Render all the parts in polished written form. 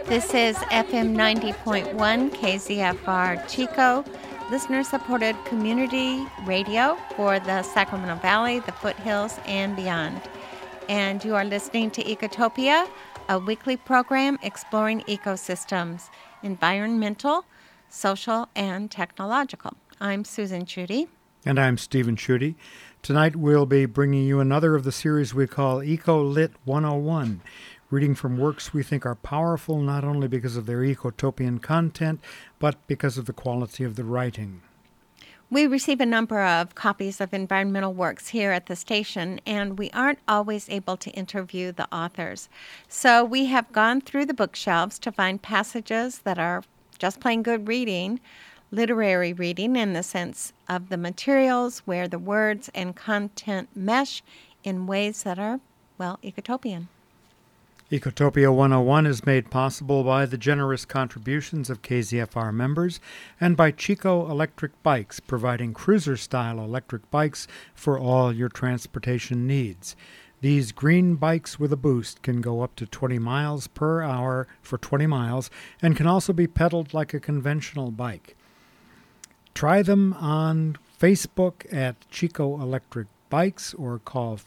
This is FM 90.1 KZFR Chico, listener-supported community radio for the Sacramento Valley, the foothills, and beyond. And you are listening to Ecotopia, a weekly program exploring ecosystems, environmental, social, and technological. I'm Susan Schutte. And I'm Stephen Schutte. Tonight we'll be bringing you another of the series we call EcoLit 101, reading from works we think are powerful not only because of their ecotopian content, but because of the quality of the writing. We receive a number of copies of environmental works here at the station, and we aren't always able to interview the authors. So we have gone through the bookshelves to find passages that are just plain good reading, literary reading in the sense of the materials where the words and content mesh in ways that are, well, ecotopian. Ecotopia 101 is made possible by the generous contributions of KZFR members and by Chico Electric Bikes, providing cruiser-style electric bikes for all your transportation needs. These green bikes with a boost can go up to 20 miles per hour for 20 miles and can also be pedaled like a conventional bike. Try them on Facebook at Chico Electric Bikes or call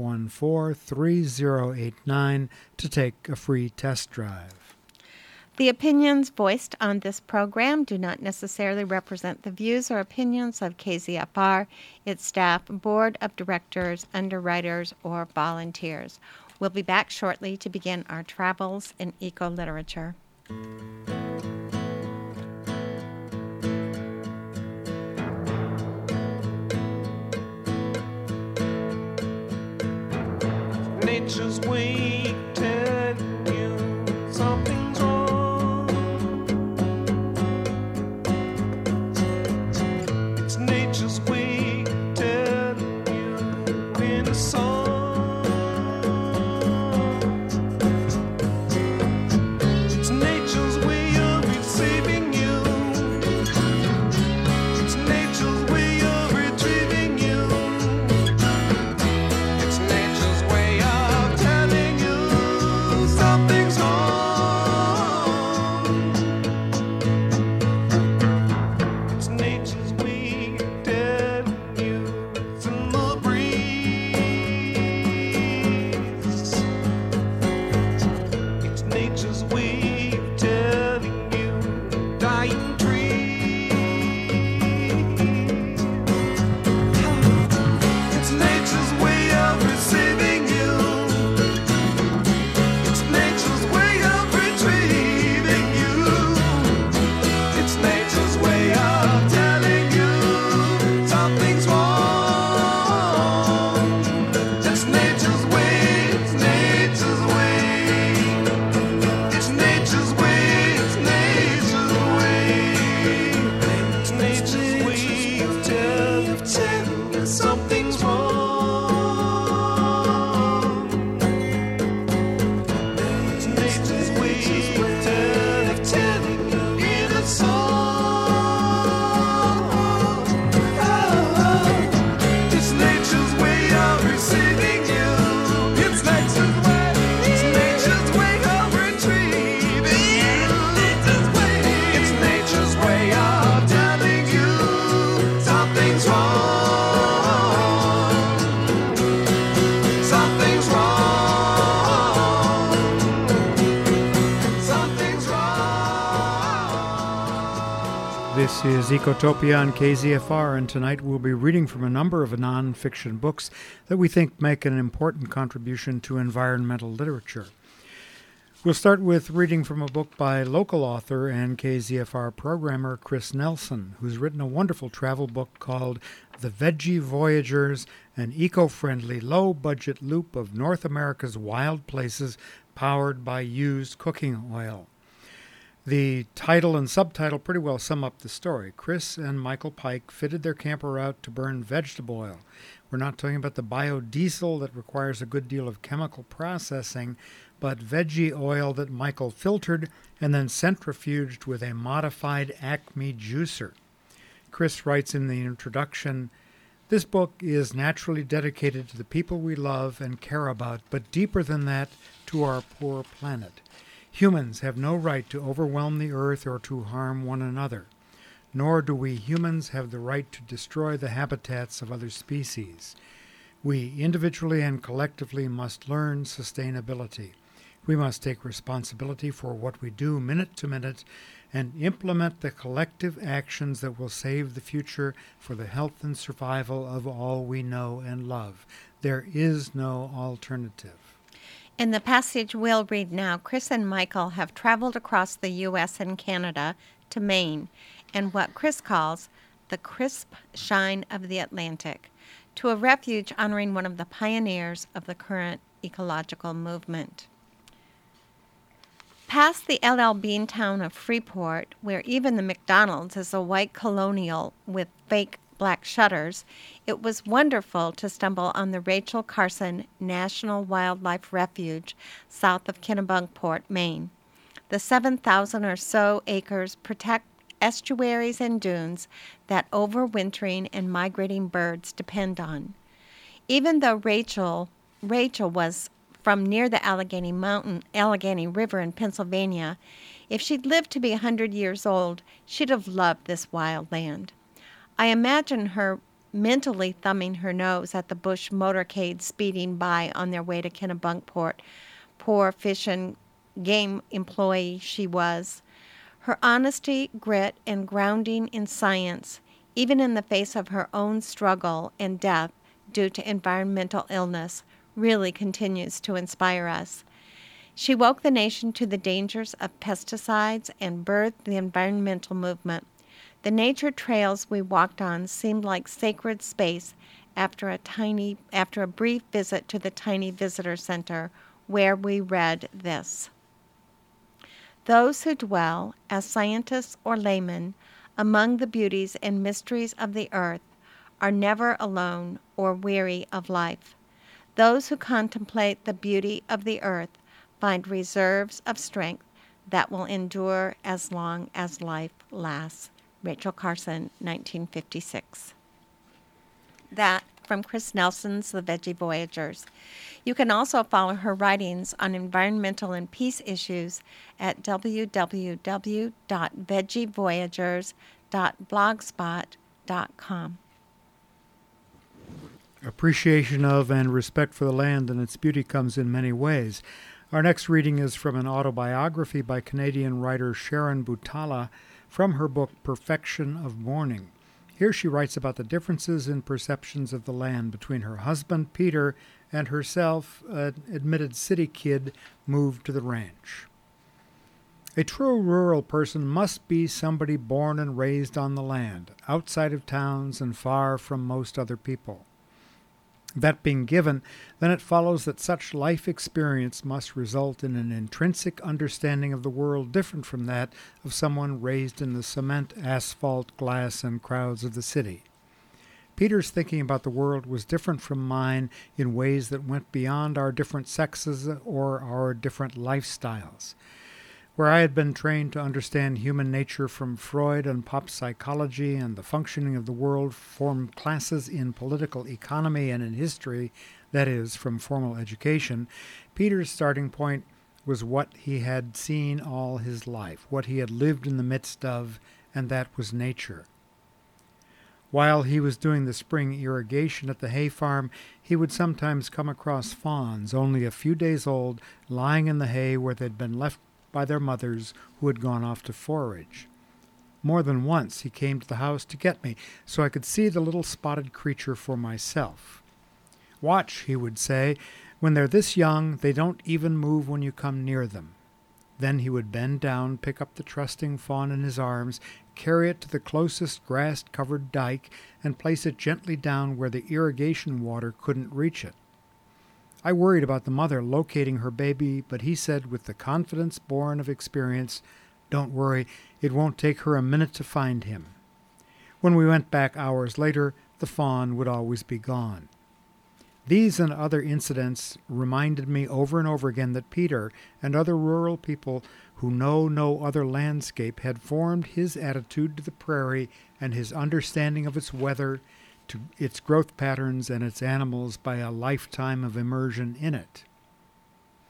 514-3089 to take a free test drive. The opinions voiced on this program do not necessarily represent the views or opinions of KZFR, its staff, board of directors, underwriters, or volunteers. We'll be back shortly to begin our travels in eco-literature. Nature's way telling you something's wrong. It's nature's way telling you in a song. It's nature's way of receiving you. It's nature's way of retrieving you. It's nature's way of telling you something's wrong. It's nature's way of telling you it's in the breeze. It's nature's way of telling you dying trees. It's nature's way of receiving you. It's nature's way of retrieving you. It's nature's way of telling you something's wrong. It's nature's way, it's nature's way. It's nature's way, it's nature's way. It's nature's way of telling you something's wrong. It's nature's way of telling you in a song. It's nature's way of receiving you. It's nature's way of retrieving you. It's nature's way of telling you something's wrong. Something's wrong. Something's wrong. This is Ecotopia on KZFR, and tonight we'll be reading from a number of non-fiction books that we think make an important contribution to environmental literature. We'll start with reading from a book by local author and KZFR programmer Chris Nelson, who's written a wonderful travel book called The Veggie Voyagers, an eco-friendly, low-budget loop of North America's wild places powered by used cooking oil. The title and subtitle pretty well sum up the story. Chris and Michael Pike fitted their camper out to burn vegetable oil. We're not talking about the biodiesel that requires a good deal of chemical processing, but veggie oil that Michael filtered and then centrifuged with a modified Acme juicer. Chris writes in the introduction, "This book is naturally dedicated to the people we love and care about, but deeper than that, to our poor planet. Humans have no right to overwhelm the earth or to harm one another, nor do we humans have the right to destroy the habitats of other species. We individually and collectively must learn sustainability. We must take responsibility for what we do minute to minute and implement the collective actions that will save the future for the health and survival of all we know and love. There is no alternative. In the passage we'll read now, Chris and Michael have traveled across the U.S. and Canada to Maine and what Chris calls the crisp shine of the Atlantic, to a refuge honoring one of the pioneers of the current ecological movement. Past the LL Bean town of Freeport, where even the McDonald's is a white colonial with fake black shutters, it was wonderful to stumble on the Rachel Carson National Wildlife Refuge south of Kennebunkport, Maine. The 7,000 or so acres protect estuaries and dunes that overwintering and migrating birds depend on. Even though Rachel was from near the Allegheny River in Pennsylvania, if she'd lived to be 100 years old, she'd have loved this wild land. I imagine her mentally thumbing her nose at the Bush motorcade speeding by on their way to Kennebunkport. Poor fish and game employee she was. Her honesty, grit, and grounding in science, even in the face of her own struggle and death due to environmental illness, really continues to inspire us. She woke the nation to the dangers of pesticides and birthed the environmental movement. The nature trails we walked on seemed like sacred space after a brief visit to the tiny visitor center where we read this. Those who dwell, as scientists or laymen, among the beauties and mysteries of the earth are never alone or weary of life. Those who contemplate the beauty of the earth find reserves of strength that will endure as long as life lasts. Rachel Carson, 1956. That from Chris Nelson's The Veggie Voyagers. You can also follow her writings on environmental and peace issues at www.veggievoyagers.blogspot.com. Appreciation of and respect for the land and its beauty comes in many ways. Our next reading is from an autobiography by Canadian writer Sharon Butala from her book Perfection of Mourning. Here she writes about the differences in perceptions of the land between her husband, Peter, and herself, an admitted city kid, moved to the ranch. A true rural person must be somebody born and raised on the land, outside of towns and far from most other people. That being given, then it follows that such life experience must result in an intrinsic understanding of the world different from that of someone raised in the cement, asphalt, glass, and crowds of the city. Peter's thinking about the world was different from mine in ways that went beyond our different sexes or our different lifestyles. Where I had been trained to understand human nature from Freud and pop psychology and the functioning of the world from classes in political economy and in history, that is, from formal education, Peter's starting point was what he had seen all his life, what he had lived in the midst of, and that was nature. While he was doing the spring irrigation at the hay farm, he would sometimes come across fawns only a few days old, lying in the hay where they'd been left by their mothers who had gone off to forage. More than once he came to the house to get me, so I could see the little spotted creature for myself. "Watch," he would say, "when they're this young, they don't even move when you come near them." Then he would bend down, pick up the trusting fawn in his arms, carry it to the closest grass-covered dike, and place it gently down where the irrigation water couldn't reach it. I worried about the mother locating her baby, but he said with the confidence born of experience, "Don't worry, it won't take her a minute to find him." When we went back hours later, the fawn would always be gone. These and other incidents reminded me over and over again that Peter and other rural people who know no other landscape had formed his attitude to the prairie and his understanding of its weather, to its growth patterns and its animals by a lifetime of immersion in it.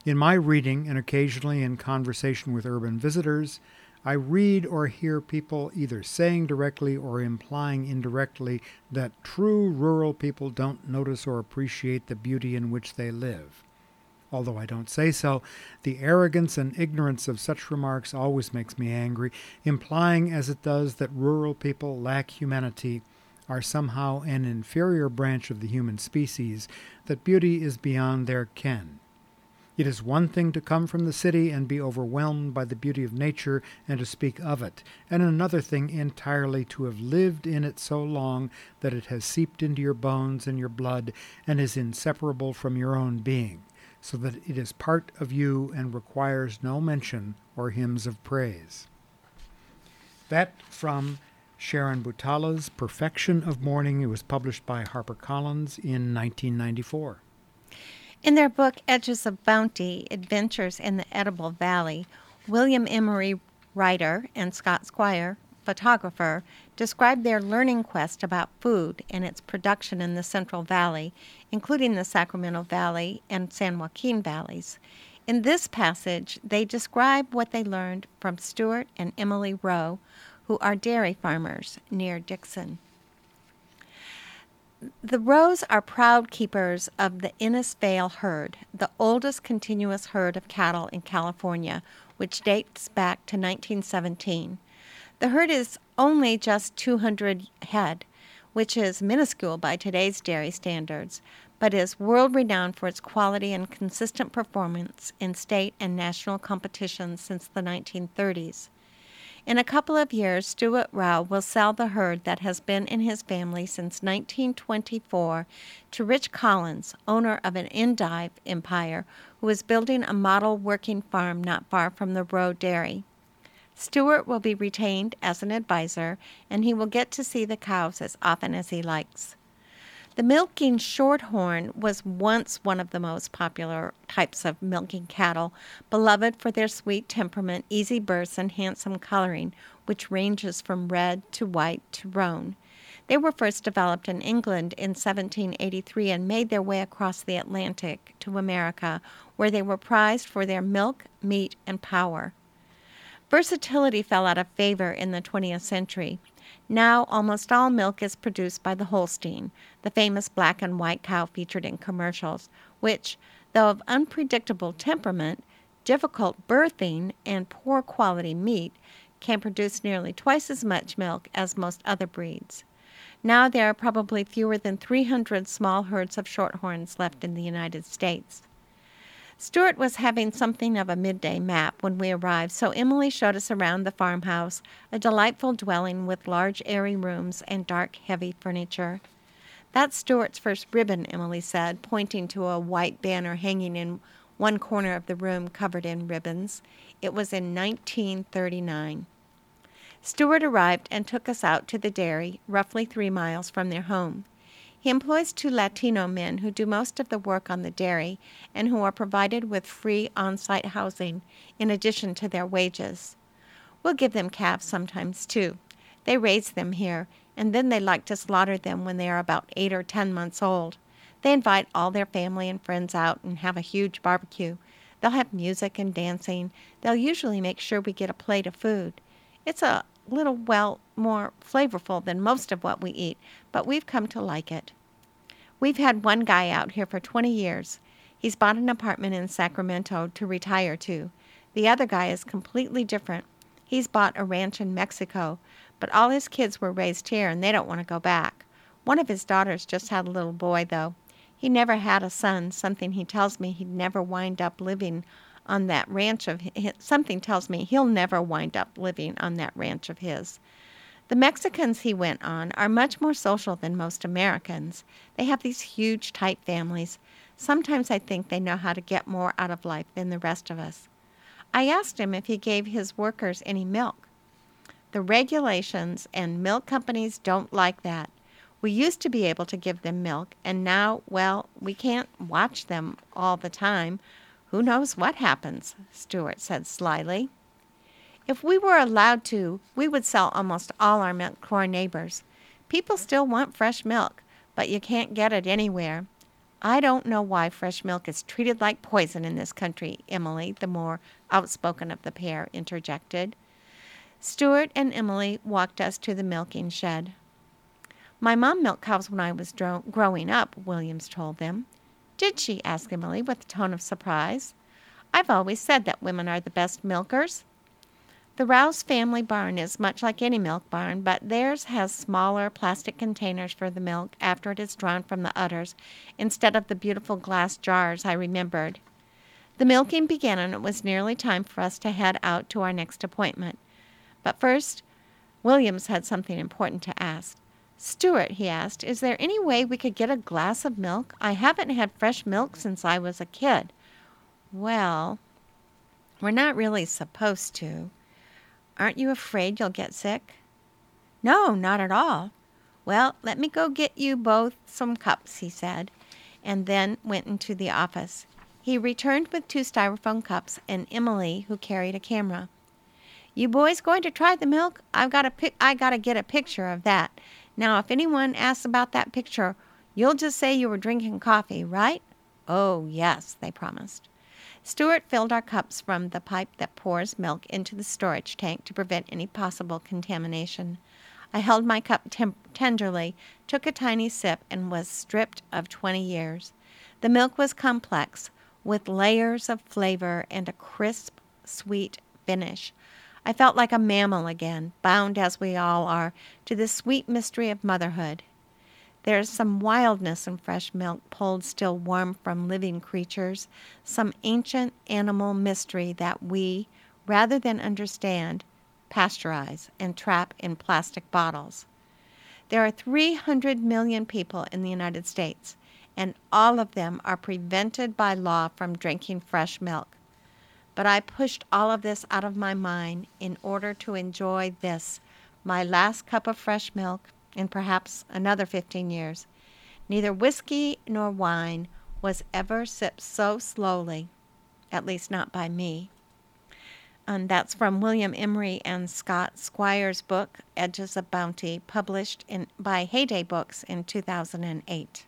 In my reading, and occasionally in conversation with urban visitors, I read or hear people either saying directly or implying indirectly that true rural people don't notice or appreciate the beauty in which they live. Although I don't say so, the arrogance and ignorance of such remarks always makes me angry, implying as it does that rural people lack humanity, are somehow an inferior branch of the human species, that beauty is beyond their ken. It is one thing to come from the city and be overwhelmed by the beauty of nature and to speak of it, and another thing entirely to have lived in it so long that it has seeped into your bones and your blood and is inseparable from your own being, so that it is part of you and requires no mention or hymns of praise. That from Sharon Butala's Perfection of Morning. It was published by HarperCollins in 1994. In their book, Edges of Bounty, Adventures in the Edible Valley, William Emery, writer, and Scott Squire, photographer, describe their learning quest about food and its production in the Central Valley, including the Sacramento Valley and San Joaquin Valleys. In this passage, they describe what they learned from Stuart and Emily Rowe, who are dairy farmers near Dixon. The Rows are proud keepers of the Innisfail herd, the oldest continuous herd of cattle in California, which dates back to 1917. The herd is only just 200 head, which is minuscule by today's dairy standards, but is world-renowned for its quality and consistent performance in state and national competitions since the 1930s. In a couple of years, Stuart Rowe will sell the herd that has been in his family since 1924 to Rich Collins, owner of an endive empire, who is building a model working farm not far from the Rowe Dairy. Stuart will be retained as an advisor, and he will get to see the cows as often as he likes. The milking shorthorn was once one of the most popular types of milking cattle, beloved for their sweet temperament, easy births, and handsome coloring, which ranges from red to white to roan. They were first developed in England in 1783 and made their way across the Atlantic to America, where they were prized for their milk, meat, and power. Versatility fell out of favor in the 20th century. Now, almost all milk is produced by the Holstein, the famous black and white cow featured in commercials, which, though of unpredictable temperament, difficult birthing, and poor quality meat, can produce nearly twice as much milk as most other breeds. Now there are probably fewer than 300 small herds of shorthorns left in the United States. Stuart was having something of a midday nap when we arrived, so Emily showed us around the farmhouse, a delightful dwelling with large airy rooms and dark, heavy furniture. "That's Stuart's first ribbon," Emily said, pointing to a white banner hanging in one corner of the room covered in ribbons. It was in 1939. Stuart arrived and took us out to the dairy, roughly 3 miles from their home. He employs 2 Latino men who do most of the work on the dairy and who are provided with free on-site housing in addition to their wages. We'll give them calves sometimes, too. They raise them here, and then they like to slaughter them when they are about 8 or 10 months old. They invite all their family and friends out and have a huge barbecue. They'll have music and dancing. They'll usually make sure we get a plate of food. It's a little, more flavorful than most of what we eat, but we've come to like it. We've had one guy out here for 20 years. He's bought an apartment in Sacramento to retire to. The other guy is completely different. He's bought a ranch in Mexico, but all his kids were raised here and they don't want to go back. One of his daughters just had a little boy, though. He never had a son, something he tells me he'd never wind up living on that ranch of his. Something tells me he'll never wind up living on that ranch of his. The Mexicans, he went on, are much more social than most Americans. They have these huge, tight families. Sometimes I think they know how to get more out of life than the rest of us. I asked him if he gave his workers any milk. The regulations and milk companies don't like that. We used to be able to give them milk, and now, well, we can't watch them all the time. Who knows what happens, Stuart said slyly. If we were allowed to, we would sell almost all our milk to our neighbors. People still want fresh milk, but you can't get it anywhere. I don't know why fresh milk is treated like poison in this country, Emily, the more outspoken of the pair, interjected. Stuart and Emily walked us to the milking shed. My mom milked cows when I was growing up, Williams told them. Did she? Asked Emily with a tone of surprise. I've always said that women are the best milkers. The Rouse family barn is much like any milk barn, but theirs has smaller plastic containers for the milk after it is drawn from the udders, instead of the beautiful glass jars I remembered. The milking began, and it was nearly time for us to head out to our next appointment. But first, Williams had something important to ask. Stuart, he asked, is there any way we could get a glass of milk? I haven't had fresh milk since I was a kid. Well, we're not really supposed to. Aren't you afraid you'll get sick? No, not at all. Well, let me go get you both some cups, he said, and then went into the office. He returned with 2 styrofoam cups and Emily, who carried a camera. You boys going to try the milk? I got to get a picture of that. Now, if anyone asks about that picture, you'll just say you were drinking coffee, right? Oh, yes, they promised. Stuart filled our cups from the pipe that pours milk into the storage tank to prevent any possible contamination. I held my cup tenderly, took a tiny sip, and was stripped of 20 years. The milk was complex, with layers of flavor and a crisp, sweet finish. I felt like a mammal again, bound as we all are to the sweet mystery of motherhood. There is some wildness in fresh milk pulled still warm from living creatures, some ancient animal mystery that we, rather than understand, pasteurize and trap in plastic bottles. There are 300 million people in the United States, and all of them are prevented by law from drinking fresh milk. But I pushed all of this out of my mind in order to enjoy this, my last cup of fresh milk, in perhaps another 15 years. Neither whiskey nor wine was ever sipped so slowly, at least not by me. And that's from William Emery and Scott Squire's book, Edges of Bounty, published by Heyday Books in 2008.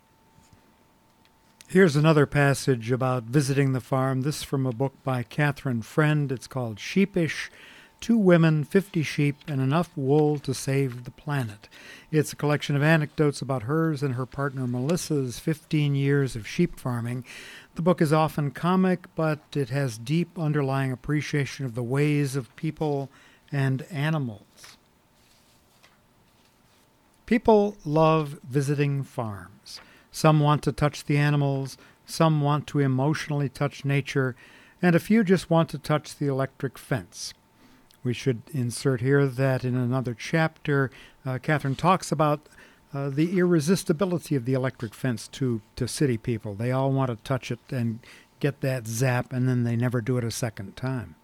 Here's another passage about visiting the farm. This from a book by Catherine Friend. It's called Sheepish, 2 Women, 50 Sheep, and Enough Wool to Save the Planet. It's a collection of anecdotes about hers and her partner Melissa's 15 years of sheep farming. The book is often comic, but it has deep underlying appreciation of the ways of people and animals. People love visiting farms. Some want to touch the animals, some want to emotionally touch nature, and a few just want to touch the electric fence. We should insert here that in another chapter, Catherine talks about the irresistibility of the electric fence to city people. They all want to touch it and get that zap, and then they never do it a second time.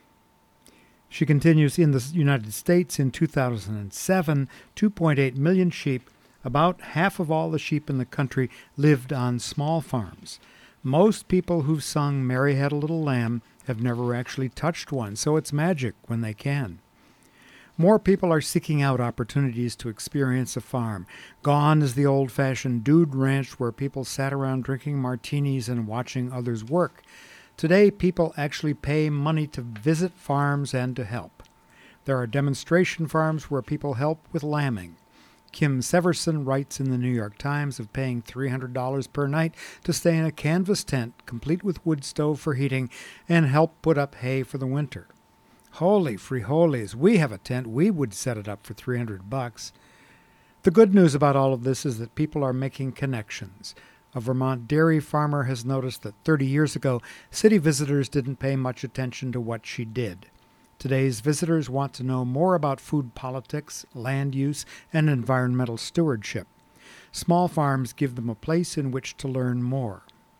She continues, in the United States in 2007, 2.8 million sheep, about half of all the sheep in the country, lived on small farms. Most people who've sung Mary Had a Little Lamb have never actually touched one, so it's magic when they can. More people are seeking out opportunities to experience a farm. Gone is the old-fashioned dude ranch where people sat around drinking martinis and watching others work. Today, people actually pay money to visit farms and to help. There are demonstration farms where people help with lambing. Kim Severson writes in the New York Times of paying $300 per night to stay in a canvas tent, complete with wood stove for heating, and help put up hay for the winter. Holy frijoles, we have a tent. We would set it up for $300. The good news about all of this is that people are making connections. A Vermont dairy farmer has noticed that 30 years ago, city visitors didn't pay much attention to what she did. Today's visitors want to know more about food politics, land use, and environmental stewardship. Small farms give them a place in which to learn more.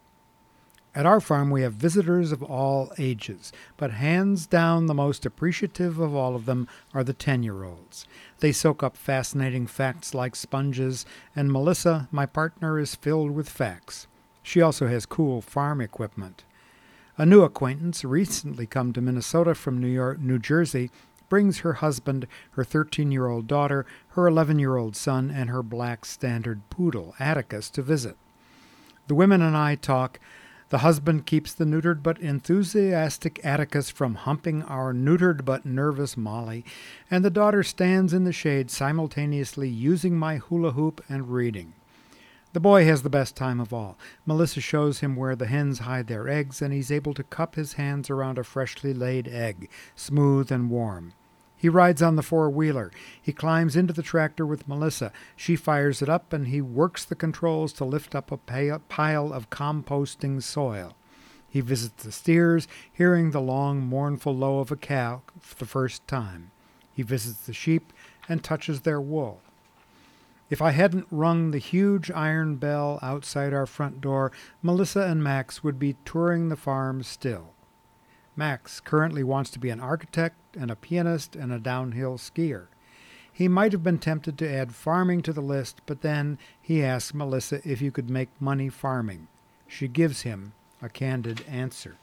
At our farm, we have visitors of all ages, but hands down the most appreciative of all of them are the 10-year-olds. They soak up fascinating facts like sponges, and Melissa, my partner, is filled with facts. She also has cool farm equipment. A new acquaintance, recently come to Minnesota from New Jersey, brings her husband, her 13-year-old daughter, her 11-year-old son, and her black standard poodle, Atticus, to visit. The women and I talk. The husband keeps the neutered but enthusiastic Atticus from humping our neutered but nervous Molly, and the daughter stands in the shade simultaneously using my hula hoop and reading. The boy has the best time of all. Melissa shows him where the hens hide their eggs, and he's able to cup his hands around a freshly laid egg, smooth and warm. He rides on the four-wheeler. He climbs into the tractor with Melissa. She fires it up, and he works the controls to lift up a pile of composting soil. He visits the steers, hearing the long, mournful low of a cow for the first time. He visits the sheep and touches their wool. If I hadn't rung the huge iron bell outside our front door, Melissa and Max would be touring the farm still. Max currently wants to be an architect and a pianist and a downhill skier. He might have been tempted to add farming to the list, but then he asks Melissa if you could make money farming. She gives him a candid answer.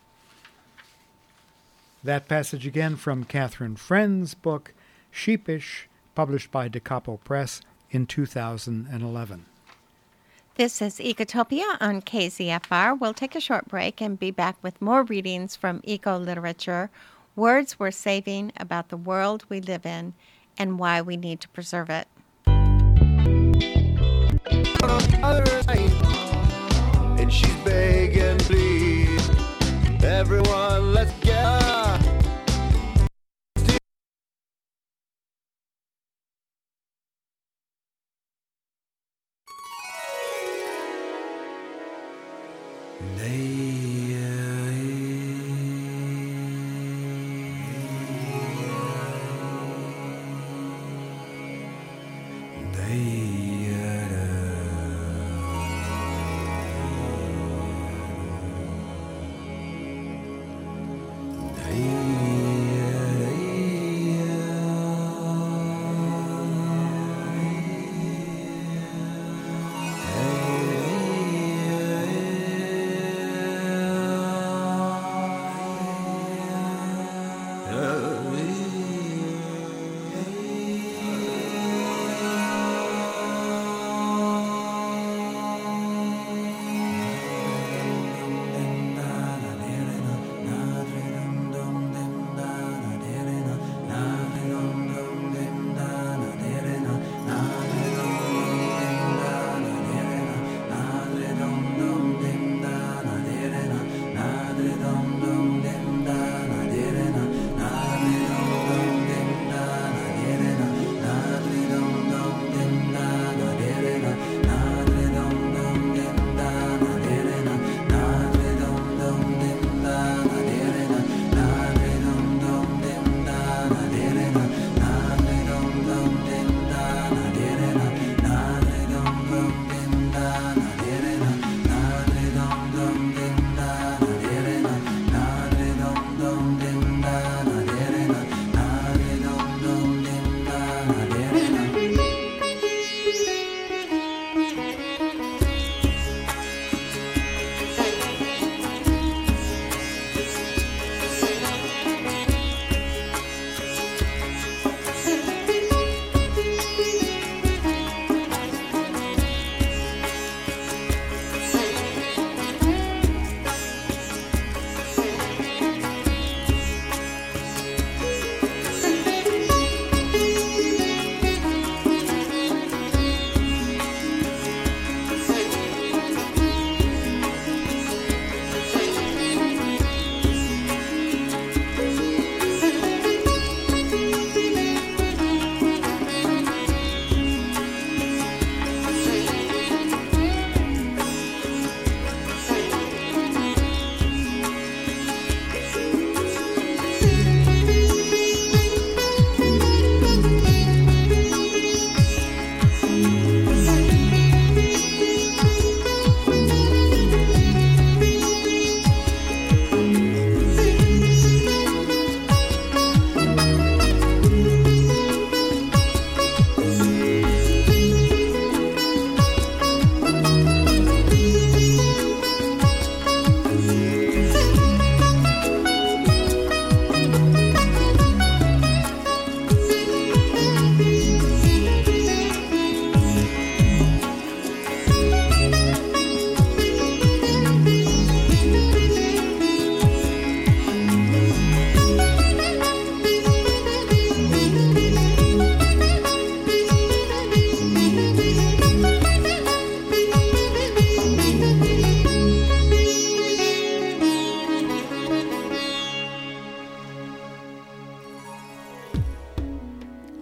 That passage again from Catherine Friend's book, Sheepish, published by Da Capo Press in 2011. This is Ecotopia on KZFR. We'll take a short break and be back with more readings from eco-literature, words we're saving about the world we live in, and why we need to preserve it. And she's begging, please, everyone, let's get Hey.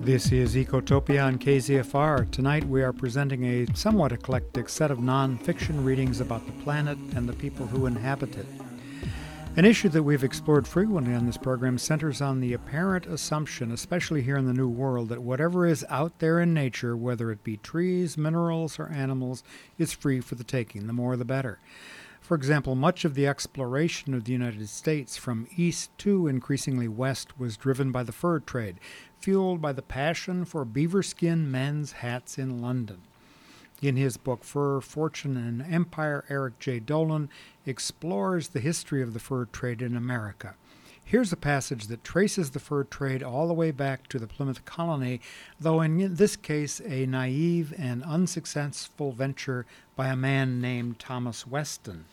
This is Ecotopia on KZFR. Tonight we are presenting a somewhat eclectic set of non-fiction readings about the planet and the people who inhabit it. An issue that we've explored frequently on this program centers on the apparent assumption, especially here in the New World, that whatever is out there in nature, whether it be trees, minerals, or animals, is free for the taking. The more the better. For example, much of the exploration of the United States from east to increasingly west was driven by the fur trade, fueled by the passion for beaver skin men's hats in London. In his book Fur, Fortune, and Empire, Eric J. Dolan explores the history of the fur trade in America. Here's a passage that traces the fur trade all the way back to the Plymouth colony, though in this case a naive and unsuccessful venture by a man named Thomas Weston.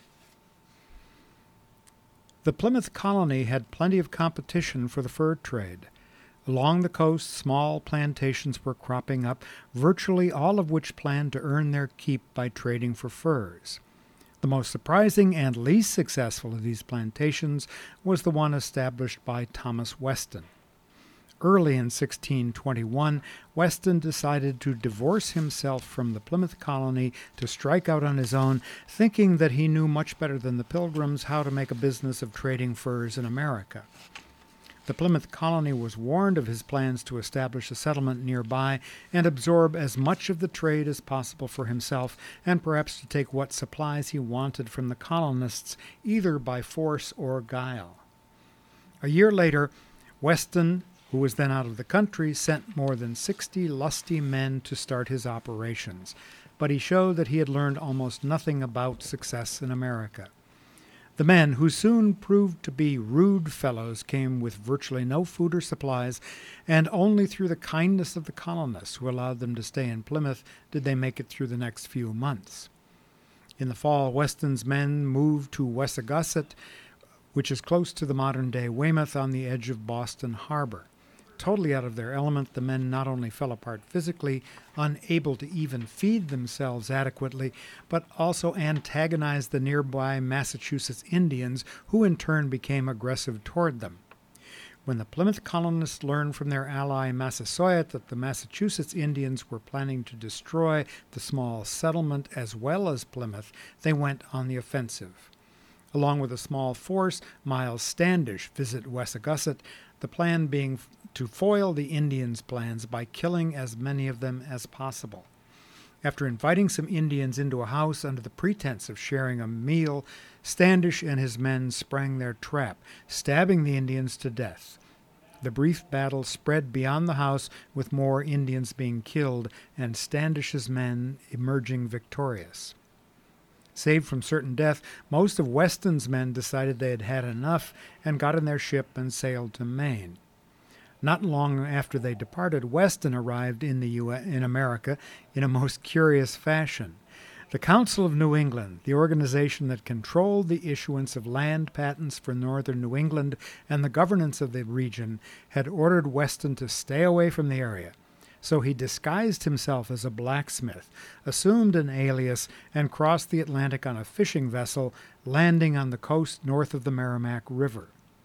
The Plymouth colony had plenty of competition for the fur trade. Along the coast, small plantations were cropping up, virtually all of which planned to earn their keep by trading for furs. The most surprising and least successful of these plantations was the one established by Thomas Weston. Early in 1621, Weston decided to divorce himself from the Plymouth colony to strike out on his own, thinking that he knew much better than the Pilgrims how to make a business of trading furs in America. The Plymouth colony was warned of his plans to establish a settlement nearby and absorb as much of the trade as possible for himself, and perhaps to take what supplies he wanted from the colonists, either by force or guile. A year later, Weston, who was then out of the country, sent more than 60 lusty men to start his operations, but he showed that he had learned almost nothing about success in America. The men, who soon proved to be rude fellows, came with virtually no food or supplies, and only through the kindness of the colonists, who allowed them to stay in Plymouth, did they make it through the next few months. In the fall, Weston's men moved to Wessagusset, which is close to the modern-day Weymouth on the edge of Boston Harbor. Totally out of their element, the men not only fell apart physically, unable to even feed themselves adequately, but also antagonized the nearby Massachusetts Indians, who in turn became aggressive toward them. When the Plymouth colonists learned from their ally Massasoit that the Massachusetts Indians were planning to destroy the small settlement as well as Plymouth, they went on the offensive. Along with a small force, Miles Standish visited Wessagusset, the plan being to foil the Indians' plans by killing as many of them as possible. After inviting some Indians into a house under the pretense of sharing a meal, Standish and his men sprang their trap, stabbing the Indians to death. The brief battle spread beyond the house, with more Indians being killed and Standish's men emerging victorious. Saved from certain death, most of Weston's men decided they had had enough and got in their ship and sailed to Maine. Not long after they departed, Weston arrived in America in a most curious fashion. The Council of New England, the organization that controlled the issuance of land patents for northern New England and the governance of the region, had ordered Weston to stay away from the area. So he disguised himself as a blacksmith, assumed an alias, and crossed the Atlantic on a fishing vessel, landing on the coast north of the Merrimack River.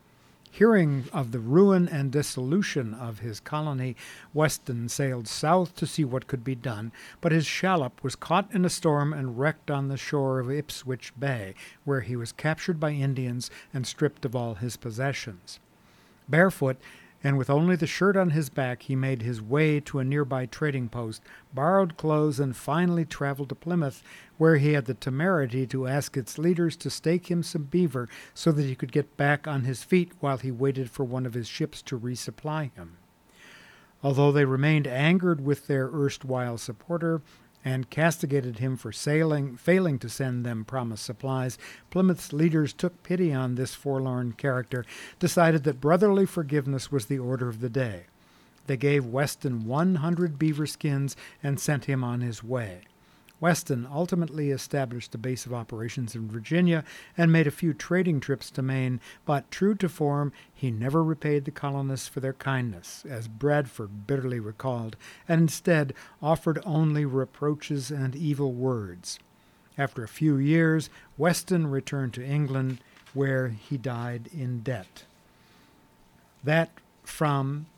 Hearing of the ruin and dissolution of his colony, Weston sailed south to see what could be done, but his shallop was caught in a storm and wrecked on the shore of Ipswich Bay, where he was captured by Indians and stripped of all his possessions. Barefoot, and with only the shirt on his back, he made his way to a nearby trading post, borrowed clothes, and finally traveled to Plymouth, where he had the temerity to ask its leaders to stake him some beaver so that he could get back on his feet while he waited for one of his ships to resupply him. Although they remained angered with their erstwhile supporter and castigated him for failing to send them promised supplies, Plymouth's leaders took pity on this forlorn character, decided that brotherly forgiveness was the order of the day. They gave Weston 100 beaver skins and sent him on his way. Weston ultimately established a base of operations in Virginia and made a few trading trips to Maine, but true to form, he never repaid the colonists for their kindness, as Bradford bitterly recalled, and instead offered only reproaches and evil words. After a few years, Weston returned to England, where he died in debt. That from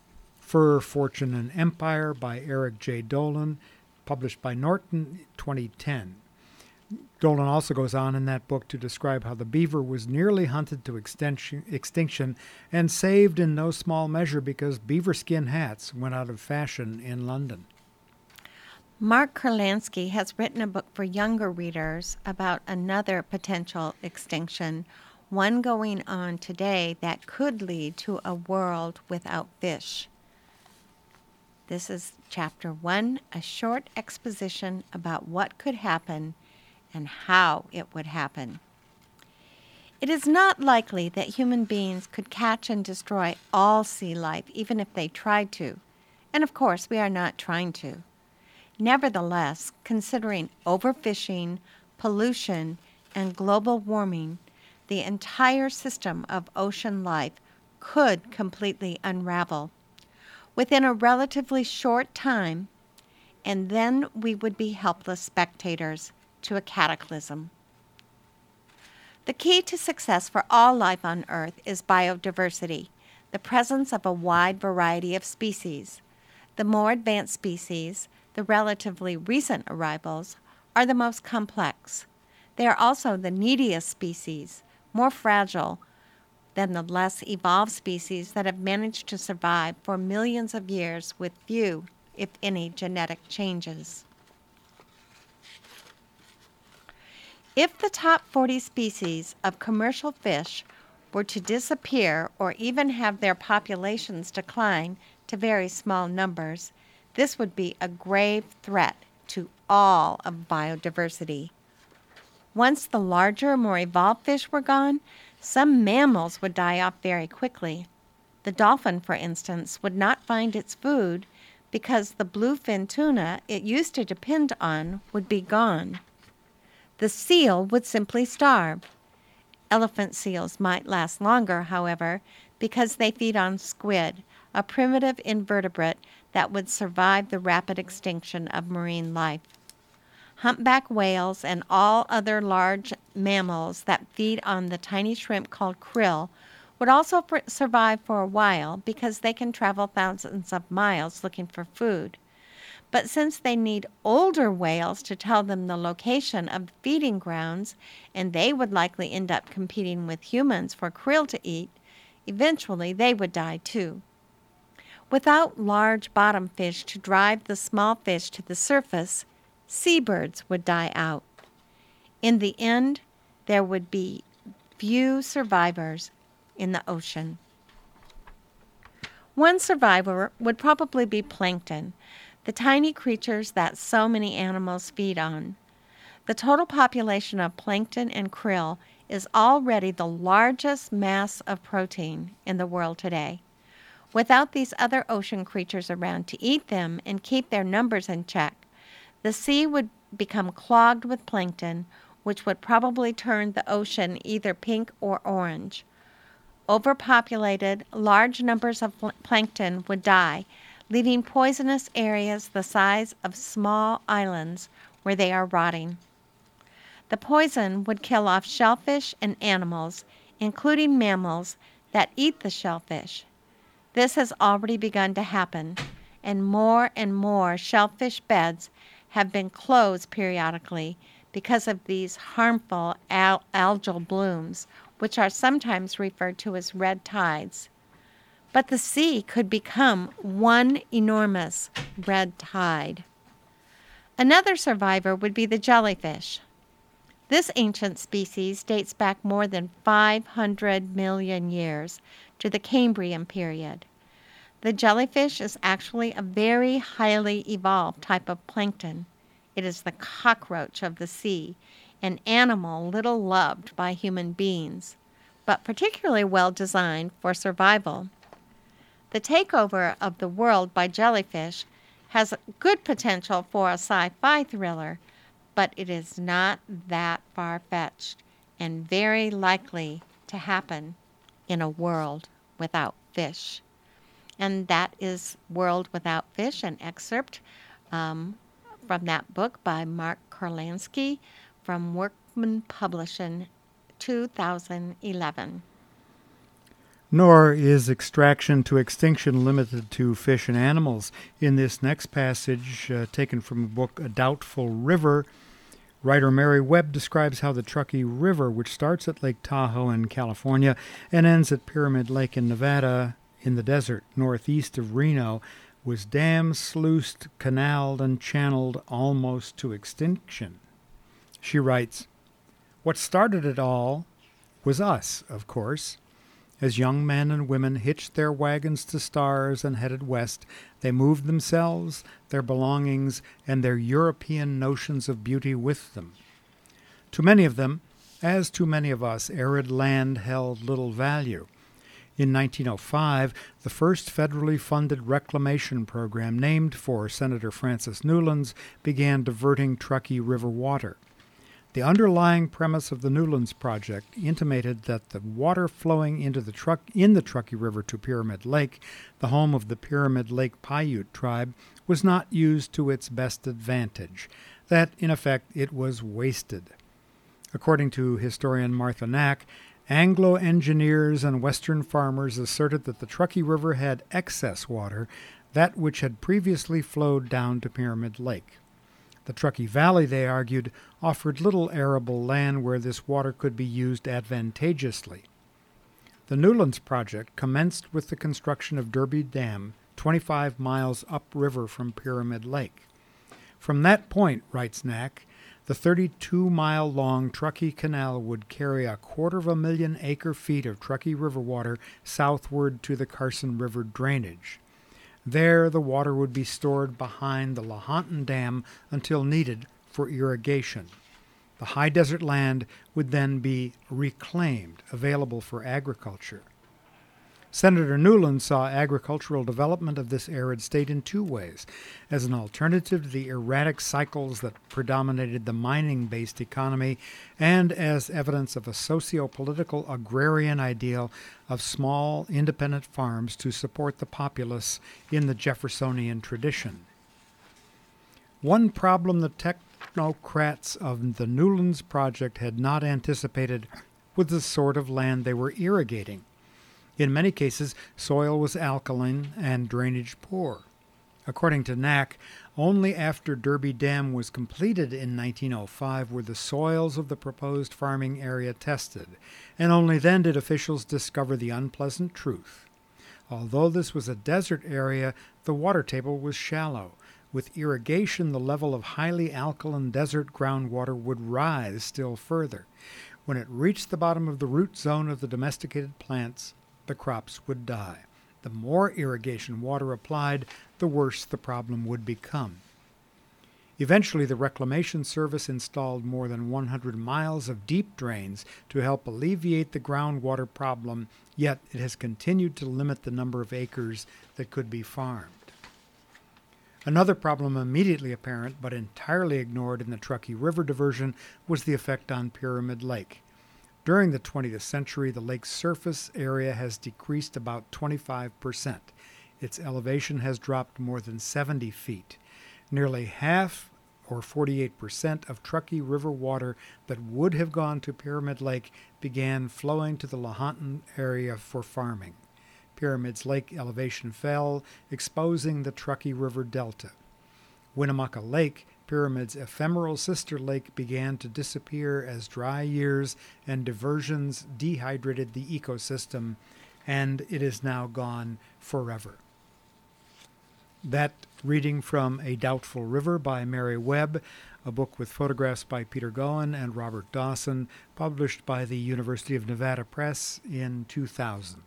Fur, Fortune, and Empire by Eric J. Dolan, published by Norton, 2010. Dolan also goes on in that book to describe how the beaver was nearly hunted to extinction and saved in no small measure because beaver skin hats went out of fashion in London. Mark Kurlansky has written a book for younger readers about another potential extinction, one going on today that could lead to a world without fish. This is Chapter 1, a short exposition about what could happen and how it would happen. It is not likely that human beings could catch and destroy all sea life, even if they tried to. And of course, we are not trying to. Nevertheless, considering overfishing, pollution, and global warming, the entire system of ocean life could completely unravel within a relatively short time, and then we would be helpless spectators to a cataclysm. The key to success for all life on Earth is biodiversity, the presence of a wide variety of species. The more advanced species, the relatively recent arrivals, are the most complex. They are also the neediest species, more fragile than the less evolved species that have managed to survive for millions of years with few, if any, genetic changes. If the top 40 species of commercial fish were to disappear or even have their populations decline to very small numbers, this would be a grave threat to all of biodiversity. Once the larger, more evolved fish were gone, some mammals would die off very quickly. The dolphin, for instance, would not find its food because the bluefin tuna it used to depend on would be gone. The seal would simply starve. Elephant seals might last longer, however, because they feed on squid, a primitive invertebrate that would survive the rapid extinction of marine life. Humpback whales and all other large mammals that feed on the tiny shrimp called krill would also survive for a while because they can travel thousands of miles looking for food. But since they need older whales to tell them the location of feeding grounds, and they would likely end up competing with humans for krill to eat, eventually they would die too. Without large bottom fish to drive the small fish to the surface, seabirds would die out. In the end, there would be few survivors in the ocean. One survivor would probably be plankton, the tiny creatures that so many animals feed on. The total population of plankton and krill is already the largest mass of protein in the world today. Without these other ocean creatures around to eat them and keep their numbers in check, the sea would become clogged with plankton, which would probably turn the ocean either pink or orange. Overpopulated, large numbers of plankton would die, leaving poisonous areas the size of small islands where they are rotting. The poison would kill off shellfish and animals, including mammals that eat the shellfish. This has already begun to happen, and more shellfish beds have been closed periodically because of these harmful algal blooms, which are sometimes referred to as red tides. But the sea could become one enormous red tide. Another survivor would be the jellyfish. This ancient species dates back more than 500 million years to the Cambrian period. The jellyfish is actually a very highly evolved type of plankton. It is the cockroach of the sea, an animal little loved by human beings, but particularly well designed for survival. The takeover of the world by jellyfish has good potential for a sci-fi thriller, but it is not that far-fetched and very likely to happen in a world without fish. And that is World Without Fish, an excerpt from that book by Mark Kurlansky from Workman Publishing, 2011. Nor is extraction to extinction limited to fish and animals. In this next passage, taken from the book A Doubtful River, writer Mary Webb describes how the Truckee River, which starts at Lake Tahoe in California and ends at Pyramid Lake in Nevada in the desert northeast of Reno, was dammed, sluiced, canaled, and channeled almost to extinction. She writes, "What started it all was us, of course. As young men and women hitched their wagons to stars and headed west, they moved themselves, their belongings, and their European notions of beauty with them. To many of them, as to many of us, arid land held little value. In 1905, the first federally funded reclamation program named for Senator Francis Newlands began diverting Truckee River water. The underlying premise of the Newlands Project intimated that the water flowing into the Truckee River to Pyramid Lake, the home of the Pyramid Lake Paiute tribe, was not used to its best advantage, that, in effect, it was wasted. According to historian Martha Knack, Anglo engineers and Western farmers asserted that the Truckee River had excess water, that which had previously flowed down to Pyramid Lake. The Truckee Valley, they argued, offered little arable land where this water could be used advantageously. The Newlands Project commenced with the construction of Derby Dam, 25 miles upriver from Pyramid Lake. From that point, writes Knack, the 32-mile-long Truckee Canal would carry 250,000 acre-feet of Truckee River water southward to the Carson River drainage. There, the water would be stored behind the Lahontan Dam until needed for irrigation. The high desert land would then be reclaimed, available for agriculture. Senator Newlands saw agricultural development of this arid state in two ways: as an alternative to the erratic cycles that predominated the mining-based economy, and as evidence of a socio-political agrarian ideal of small, independent farms to support the populace in the Jeffersonian tradition. One problem the technocrats of the Newlands Project had not anticipated was the sort of land they were irrigating. In many cases, soil was alkaline and drainage poor. According to Knack, only after Derby Dam was completed in 1905 were the soils of the proposed farming area tested, and only then did officials discover the unpleasant truth. Although this was a desert area, the water table was shallow. With irrigation, the level of highly alkaline desert groundwater would rise still further. When it reached the bottom of the root zone of the domesticated plants, the crops would die. The more irrigation water applied, the worse the problem would become. Eventually, the Reclamation Service installed more than 100 miles of deep drains to help alleviate the groundwater problem, yet it has continued to limit the number of acres that could be farmed. Another problem immediately apparent but entirely ignored in the Truckee River diversion was the effect on Pyramid Lake. During the 20th century, the lake's surface area has decreased about 25%. Its elevation has dropped more than 70 feet. Nearly half, or 48%, of Truckee River water that would have gone to Pyramid Lake began flowing to the Lahontan area for farming. Pyramid's lake elevation fell, exposing the Truckee River delta. Winnemucca Lake, Pyramid's ephemeral sister lake, began to disappear as dry years and diversions dehydrated the ecosystem, and it is now gone forever. That reading from A Doubtful River by Mary Webb, a book with photographs by Peter Goen and Robert Dawson, published by the University of Nevada Press in 2000.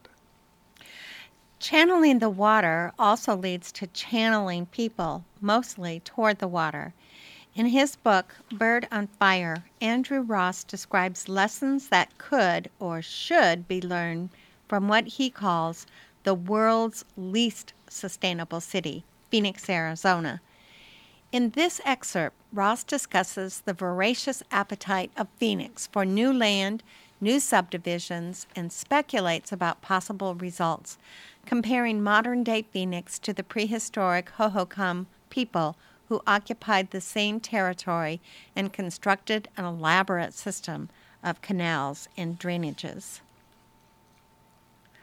Channeling the water also leads to channeling people, mostly toward the water. In his book, Bird on Fire, Andrew Ross describes lessons that could or should be learned from what he calls the world's least sustainable city, Phoenix, Arizona. In this excerpt, Ross discusses the voracious appetite of Phoenix for new land, new subdivisions, and speculates about possible results, comparing modern-day Phoenix to the prehistoric Hohokam people who occupied the same territory and constructed an elaborate system of canals and drainages.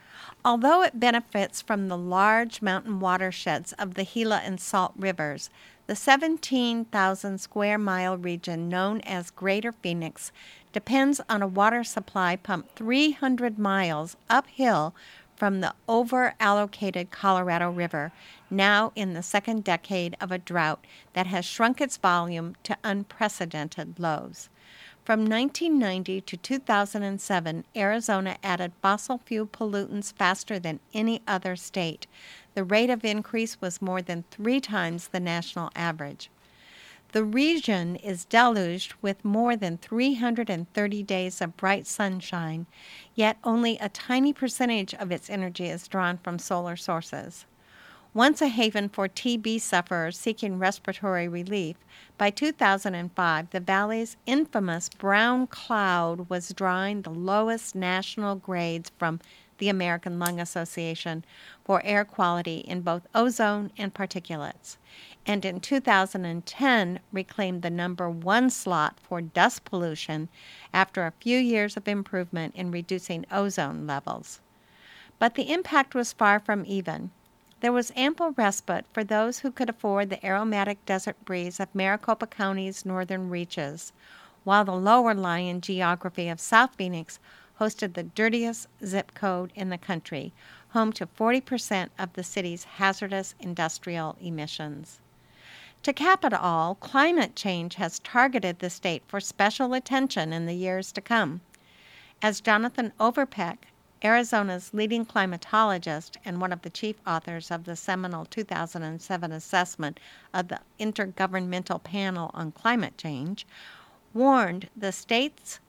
Although it benefits from the large mountain watersheds of the Gila and Salt Rivers, the 17,000 square mile region known as Greater Phoenix depends on a water supply pumped 300 miles uphill from the over-allocated Colorado River, now in the second decade of a drought that has shrunk its volume to unprecedented lows. From 1990 to 2007, Arizona added fossil fuel pollutants faster than any other state. The rate of increase was more than 3 times the national average. The region is deluged with more than 330 days of bright sunshine, yet only a tiny percentage of its energy is drawn from solar sources. Once a haven for TB sufferers seeking respiratory relief, by 2005 the valley's infamous brown cloud was drawing the lowest national grades from the American Lung Association for air quality in both ozone and particulates, and in 2010 reclaimed the number 1 slot for dust pollution after a few years of improvement in reducing ozone levels. But the impact was far from even. There was ample respite for those who could afford the aromatic desert breeze of Maricopa County's northern reaches, while the lower-lying geography of South Phoenix hosted the dirtiest zip code in the country, home to 40% of the city's hazardous industrial emissions. To cap it all, climate change has targeted the state for special attention in the years to come. As Jonathan Overpeck, Arizona's leading climatologist and one of the chief authors of the seminal 2007 assessment of the Intergovernmental Panel on Climate Change, warned the state's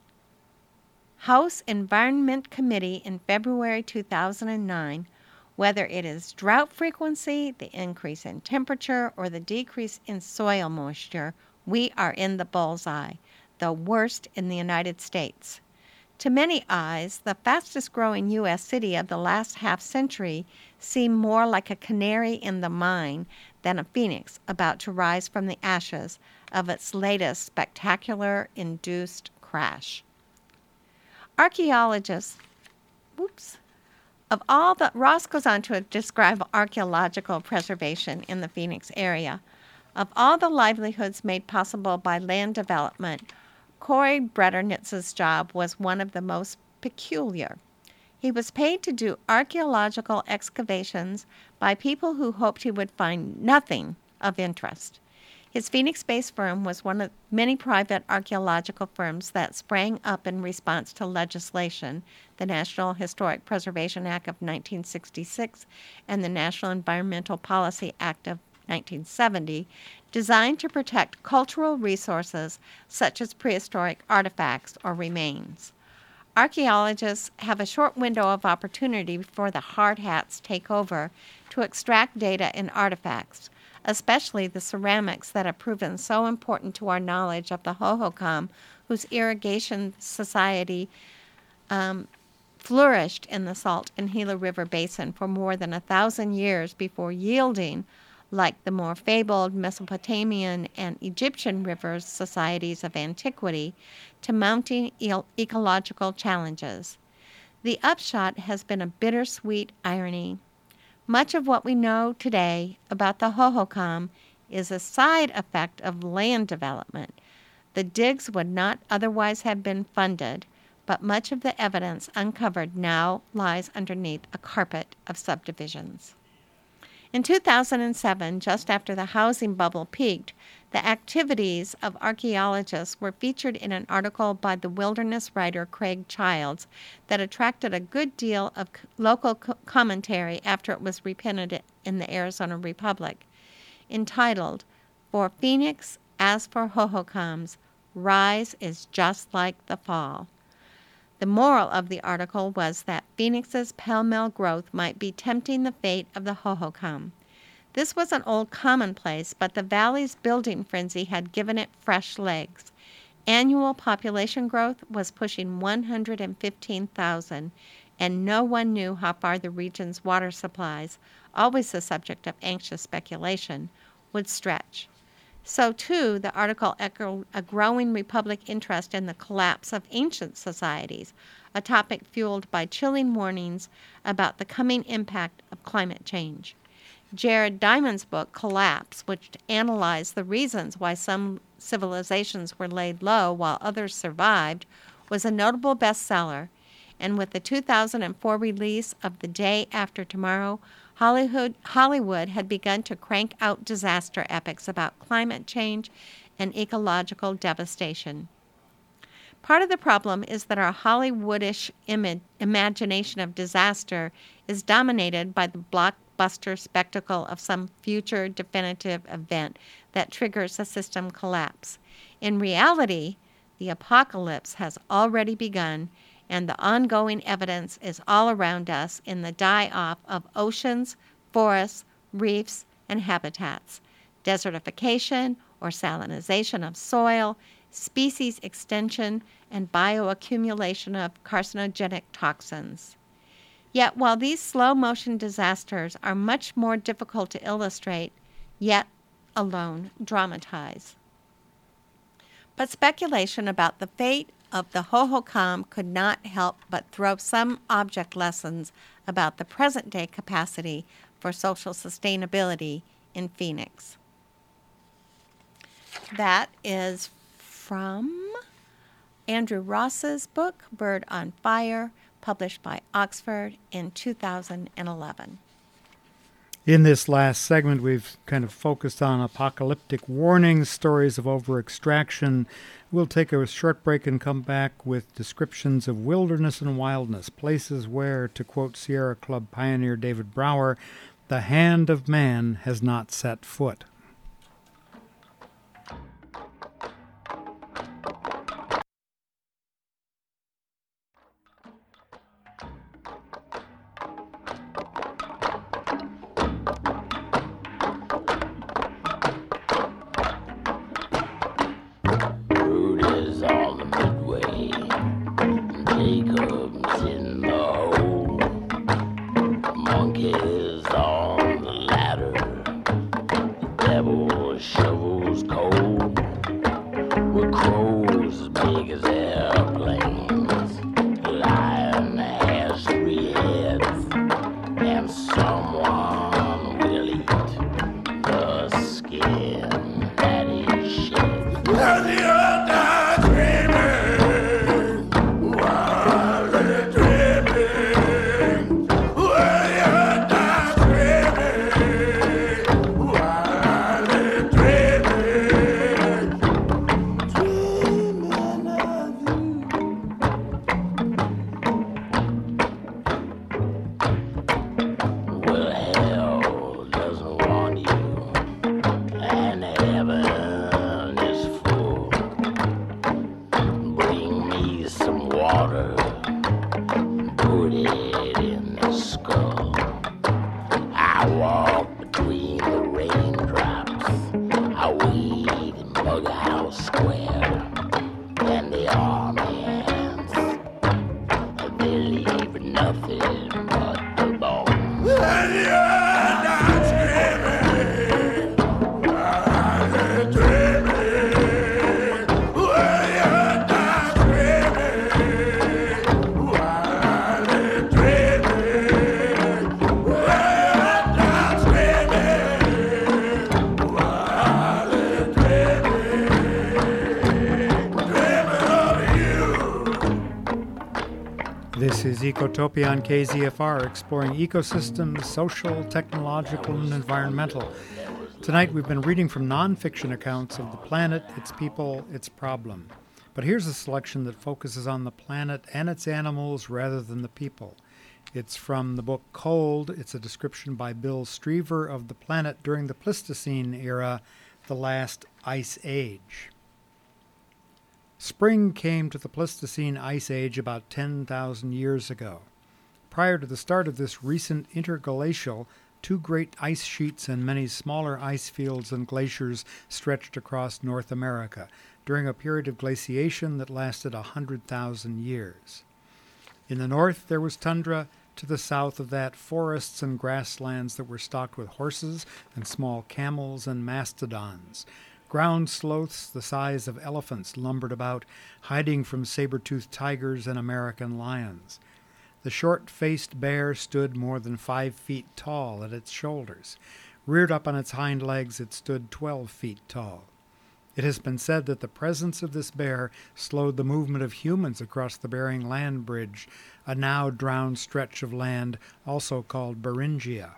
House Environment Committee in February 2009, whether it is drought frequency, the increase in temperature, or the decrease in soil moisture, we are in the bullseye, the worst in the United States. To many eyes, the fastest-growing U.S. city of the last half-century seemed more like a canary in the mine than a phoenix about to rise from the ashes of its latest spectacular induced crash. Archaeologists, Ross goes on to describe archaeological preservation in the Phoenix area. Of all the livelihoods made possible by land development, Corey Bretternitz's job was one of the most peculiar. He was paid to do archaeological excavations by people who hoped he would find nothing of interest. His Phoenix-based firm was one of many private archaeological firms that sprang up in response to legislation, the National Historic Preservation Act of 1966 and the National Environmental Policy Act of 1970, designed to protect cultural resources such as prehistoric artifacts or remains. Archaeologists have a short window of opportunity before the hard hats take over to extract data and artifacts, especially the ceramics that have proven so important to our knowledge of the Hohokam, whose irrigation society flourished in the Salt and Gila River Basin for more than 1,000 years before yielding, like the more fabled Mesopotamian and Egyptian rivers societies of antiquity, to mounting ecological challenges. The upshot has been a bittersweet irony. Much of what we know today about the Hohokam is a side effect of land development. The digs would not otherwise have been funded, but much of the evidence uncovered now lies underneath a carpet of subdivisions. In 2007, just after the housing bubble peaked, the activities of archaeologists were featured in an article by the wilderness writer Craig Childs that attracted a good deal of local commentary after it was reprinted in the Arizona Republic, entitled, "For Phoenix, as for Hohokams, rise is just like the fall." The moral of the article was that Phoenix's pell-mell growth might be tempting the fate of the Hohokam. This was an old commonplace, but the valley's building frenzy had given it fresh legs. Annual population growth was pushing 115,000, and no one knew how far the region's water supplies, always the subject of anxious speculation, would stretch. So, too, the article echoed a growing republic interest in the collapse of ancient societies, a topic fueled by chilling warnings about the coming impact of climate change. Jared Diamond's book, Collapse, which analyzed the reasons why some civilizations were laid low while others survived, was a notable bestseller. And with the 2004 release of The Day After Tomorrow, Hollywood had begun to crank out disaster epics about climate change and ecological devastation. Part of the problem is that our Hollywoodish imagination of disaster is dominated by the blockbuster spectacle of some future definitive event that triggers a system collapse. In reality, the apocalypse has already begun, and the ongoing evidence is all around us in the die-off of oceans, forests, reefs, and habitats, desertification or salinization of soil, species extension, and bioaccumulation of carcinogenic toxins. Yet while these slow-motion disasters are much more difficult to illustrate, yet alone dramatize. But speculation about the fate of the Hohokam could not help but throw some object lessons about the present-day capacity for social sustainability in Phoenix. That is from Andrew Ross's book, Bird on Fire, published by Oxford in 2011. In this last segment, we've kind of focused on apocalyptic warnings, stories of over-extraction. We'll take a short break and come back with descriptions of wilderness and wildness, places where, to quote Sierra Club pioneer David Brower, the hand of man has not set foot. This is Ecotopia on KZFR, exploring ecosystems, social, technological, and environmental. Tonight we've been reading from nonfiction accounts of the planet, its people, its problem. But here's a selection that focuses on the planet and its animals rather than the people. It's from the book Cold. It's a description by Bill Streever of the planet during the Pleistocene era, the last ice age. Spring came to the Pleistocene Ice Age about 10,000 years ago. Prior to the start of this recent interglacial, two great ice sheets and many smaller ice fields and glaciers stretched across North America during a period of glaciation that lasted 100,000 years. In the north there was tundra, to the south of that forests and grasslands that were stocked with horses and small camels and mastodons. Ground sloths the size of elephants lumbered about, hiding from saber-toothed tigers and American lions. The short-faced bear stood more than 5 feet tall at its shoulders. Reared up on its hind legs, it stood 12 feet tall. It has been said that the presence of this bear slowed the movement of humans across the Bering Land Bridge, a now drowned stretch of land also called Beringia.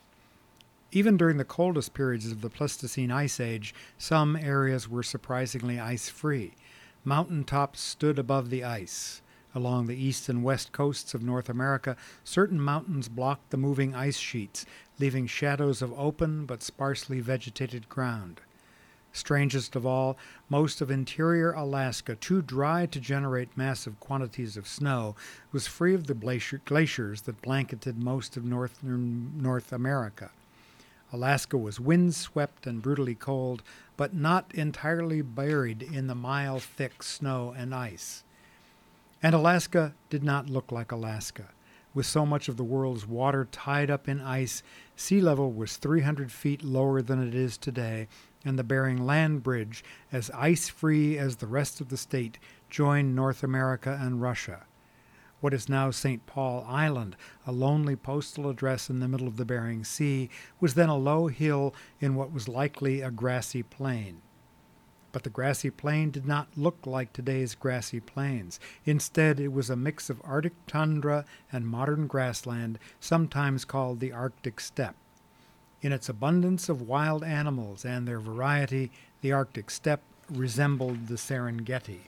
Even during the coldest periods of the Pleistocene Ice Age, some areas were surprisingly ice-free. Mountain tops stood above the ice. Along the east and west coasts of North America, certain mountains blocked the moving ice sheets, leaving shadows of open but sparsely vegetated ground. Strangest of all, most of interior Alaska, too dry to generate massive quantities of snow, was free of the glaciers that blanketed most of North America. Alaska was windswept and brutally cold, but not entirely buried in the mile-thick snow and ice. And Alaska did not look like Alaska. With so much of the world's water tied up in ice, sea level was 300 feet lower than it is today, and the Bering Land Bridge, as ice-free as the rest of the state, joined North America and Russia. What is now St. Paul Island, a lonely postal address in the middle of the Bering Sea, was then a low hill in what was likely a grassy plain. But the grassy plain did not look like today's grassy plains. Instead, it was a mix of Arctic tundra and modern grassland, sometimes called the Arctic steppe. In its abundance of wild animals and their variety, the Arctic steppe resembled the Serengeti.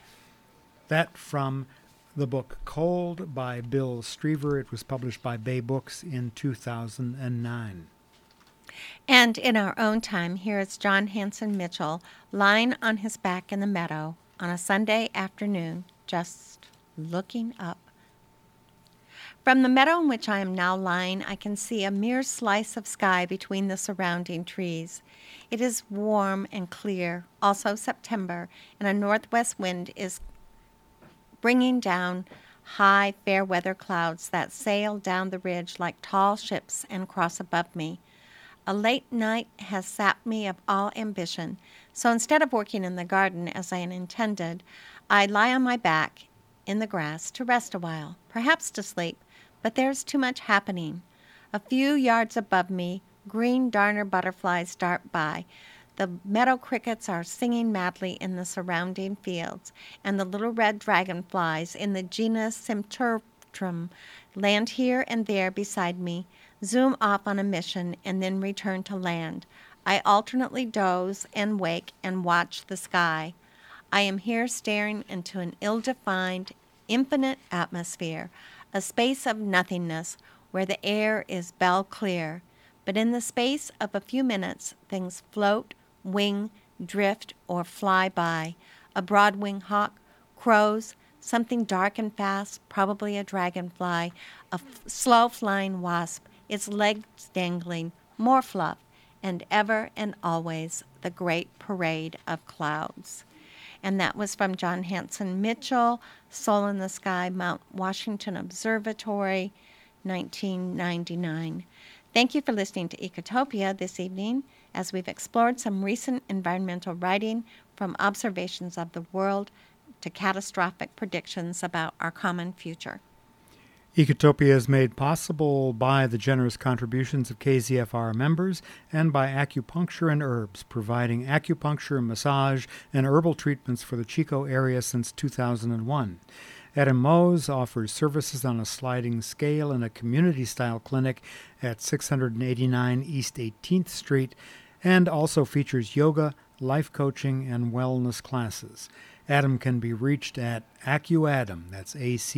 That from the book Cold by Bill Strever. It was published by Bay Books in 2009. And in our own time, here is John Hanson Mitchell lying on his back in the meadow on a Sunday afternoon, just looking up. From the meadow in which I am now lying, I can see a mere slice of sky between the surrounding trees. It is warm and clear, also September, and a northwest wind is bringing down high, fair-weather clouds that sail down the ridge like tall ships and cross above me. A late night has sapped me of all ambition, so instead of working in the garden as I had intended, I lie on my back in the grass to rest a while, perhaps to sleep, but there's too much happening. A few yards above me, green darner butterflies dart by. The meadow crickets are singing madly in the surrounding fields, and the little red dragonflies in the genus Symptertrum land here and there beside me, zoom off on a mission, and then return to land. I alternately doze and wake and watch the sky. I am here staring into an ill-defined, infinite atmosphere, a space of nothingness where the air is bell clear. But in the space of a few minutes, things float, wing, drift, or fly by. A broad-winged hawk, crows, something dark and fast, probably a dragonfly, a slow-flying wasp, its legs dangling, more fluff, and ever and always the great parade of clouds. And that was from John Hanson Mitchell, Soul in the Sky, Mount Washington Observatory, 1999. Thank you for listening to Ecotopia this evening as we've explored some recent environmental writing from observations of the world to catastrophic predictions about our common future. Ecotopia is made possible by the generous contributions of KZFR members and by Acupuncture and Herbs, providing acupuncture, massage, and herbal treatments for the Chico area since 2001. Adam Mose offers services on a sliding scale in a community-style clinic at 689 East 18th Street and also features yoga, life coaching, and wellness classes. Adam can be reached at AcuAdam, that's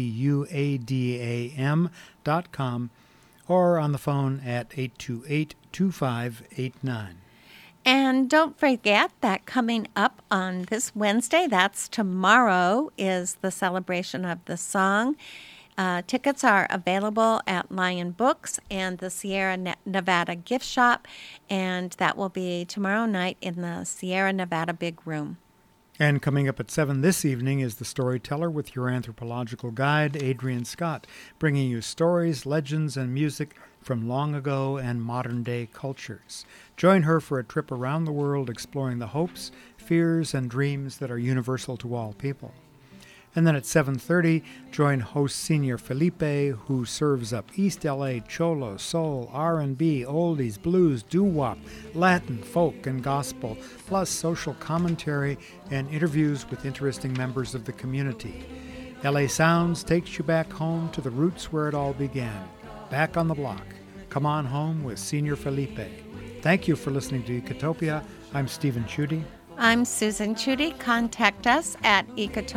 AcuAdam.com, or on the phone at 828-2589. And don't forget that coming up on this Wednesday, that's tomorrow, is the celebration of the song. Tickets are available at Lion Books and the Sierra Nevada Gift Shop, and that will be tomorrow night in the Sierra Nevada Big Room. And coming up at 7 this evening is The Storyteller with your anthropological guide, Adrian Scott, bringing you stories, legends, and music from long ago and modern-day cultures. Join her for a trip around the world exploring the hopes, fears, and dreams that are universal to all people. And then at 7:30, join host Senior Felipe, who serves up East LA cholo, soul, R&B, oldies, blues, doo-wop, Latin, folk, and gospel, plus social commentary and interviews with interesting members of the community. LA Sounds takes you back home to the roots where it all began. Back on the block. Come on home with Senior Felipe. Thank you for listening to Ecotopia. I'm Stephen Chudy. I'm Susan Chudy. Contact us at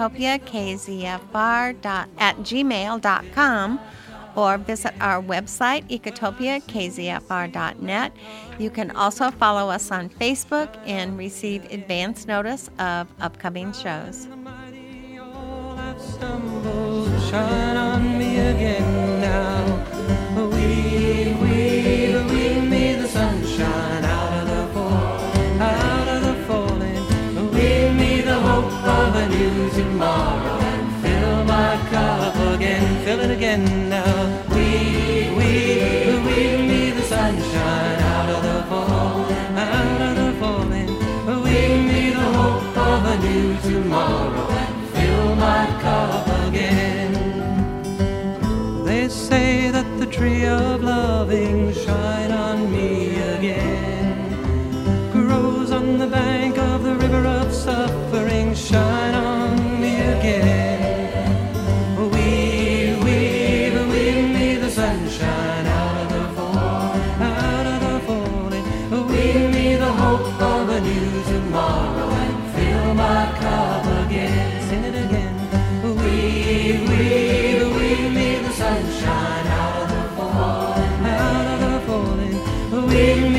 ecotopiakzfr@gmail.com or visit our website, ecotopiakzfr.net. You can also follow us on Facebook and receive advance notice of upcoming shows. Shine on me again now. Weave me the sunshine out of the falling. Weave me the hope of a new tomorrow and fill my cup again, fill it again now. Weave me the sunshine out of the falling. Weave me the hope of a new tomorrow and fill my cup again. They say that the tree of loving, shine on me again, grows on the bank of the river of suffering, shine on me again. Weave me the sunshine out of the falling. Weave me the hope of a new tomorrow and fill my cup again. Sing it again. Weave me the sunshine out of the falling. Weave me